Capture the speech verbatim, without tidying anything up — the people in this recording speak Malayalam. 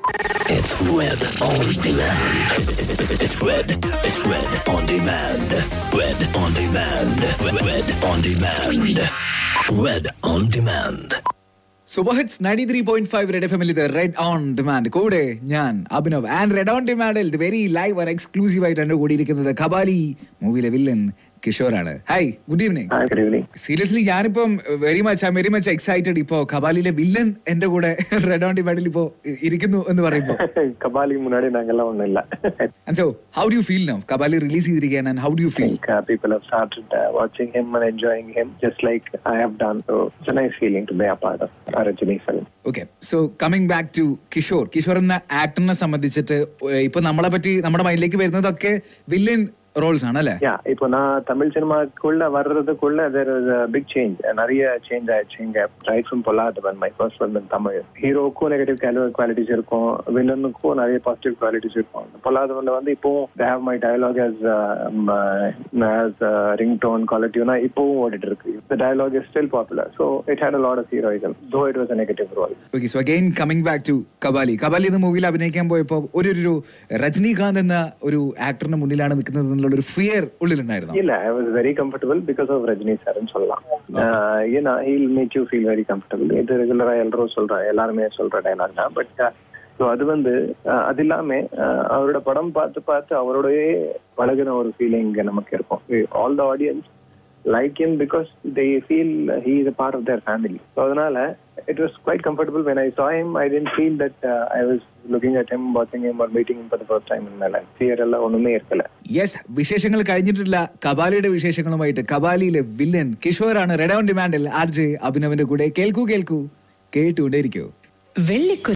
It's Red on Demand. It's Red. It's Red on Demand. Red on Demand. Red on Demand. Red on Demand. Super hits ninety three point five red F എമ്മിൽ ഇത് റെഡ് ഓൺ ഡിമാൻഡ്. കൂടെ ഞാൻ അഭിനവ്. ആൻഡ് റെഡ് ഓൺ ഡിമാൻഡിൽ വെരി ലൈവ് ആൻഡ് എക്സ്ക്ലൂസീവ് ആയിട്ട് എന്റെ കൂടി ഇരിക്കുന്നത് കബാലി മൂവിയിലെ വില്ലൻ കിഷോറാണ്. Hi, good evening. സീരിയസ്ലി ഞാനിപ്പം very much I very much excited. ഇപ്പോ കബാലിയിലെ വില്ലൻ എന്റെ കൂടെ റെഡ് ഓൺ ഡിമാൻഡിൽ ഇപ്പോ ഇരിക്കുന്നു എന്ന് പറയുമ്പോ കബാലി മുന്നാടി ഞങ്ങളെല്ലാം ഒന്നുമില്ല. And so how do you feel now? Kabali release ചെയ്തിരിക്കുകയാണ് and how do you feel? Like, uh, people have started uh, watching him and enjoying him just like I have done. So it's a nice feeling to be a part of a Rajini film. Okay, so coming back to Kishore. Kishore എന്ന ആക്ടറിനെ സംബന്ധിച്ചിട്ട് ഇപ്പൊ നമ്മളെ പറ്റി നമ്മുടെ മൈൻഡിലേക്ക് വരുന്നതൊക്കെ വില്ലൻ റോൾസ് ആണ് അല്ലേ? இப்போ நான் தமிழ் சினிமாக்குள்ள வர்றதுக்குள்ள there is a big change. நிறைய சேஞ்ச் ஆயிடுச்சுங்க. Right from Polladhavan my first film in Tamil. ஹீரோக்கும் நெகட்டிவ் குவாலிட்டிஸ் இருக்கும், வில்லனுக்கும் நிறைய பாசிட்டிவ் குவாலிட்டிஸ் இருக்கும். பொல்லாதவன்ல வந்து இப்போ they have my dialogue as um, as uh, ringtone quality-னா இப்போவும் ஓடிட்டு இருக்கு. The dialogue is still popular. So it had a lot of heroism though it was a negative role. Okay, so again coming back to Kabali. Kabali എന്ന മൂവിയിൽ അഭിനയിക്കാൻ പോയപ്പോ ഒരു ഒരു രജനീകാന്ത് എന്ന ഒരു ആക്ടറിന് മുന്നിലാണ് നിൽക്കുന്നത് എന്നുള്ള ഒരു ഫിയർ ഉള്ളിലുണ്ടായിരുന്നു. ഇല്ല, I was very comfortable because of Rajini sir ன்னு சொல்லலாம். you know he'll make you feel very comfortable. இது ரெகுலரா எல்லாரும் சொல்ற எல்லாருமே சொல்ற டயலாக் தான். பட் ஸோ அது வந்து அது இல்லாம அவரோட படம் பார்த்து பார்த்து அவரோடய பழகின ஒரு ஃபீலிங் நமக்கு இருக்கும். All the audience like him because they feel he is a part of their family. So adanaala it was quite comfortable when I saw him. I didn't feel that uh, I was looking at him, watching him or meeting him for the first time in my life. Fear alla onnume irkala. Yes, വിശേഷങ്ങൾ കഴിഞ്ഞിട്ടില്ല. കബാലിയുടെ വിശേഷങ്ങളുമായിട്ട് കബാലിയിലെ വില്ലൻ കിഷോറാണ് റെഡ് ഓൺ ഡിമാൻഡിൽ ആർ ജെ അഭിനവിന്റെ കൂടെ. കേൾക്കൂ കേൾക്കൂ കേട്ടുകൊണ്ടേയിരിക്കൂ. വെള്ളിക്കു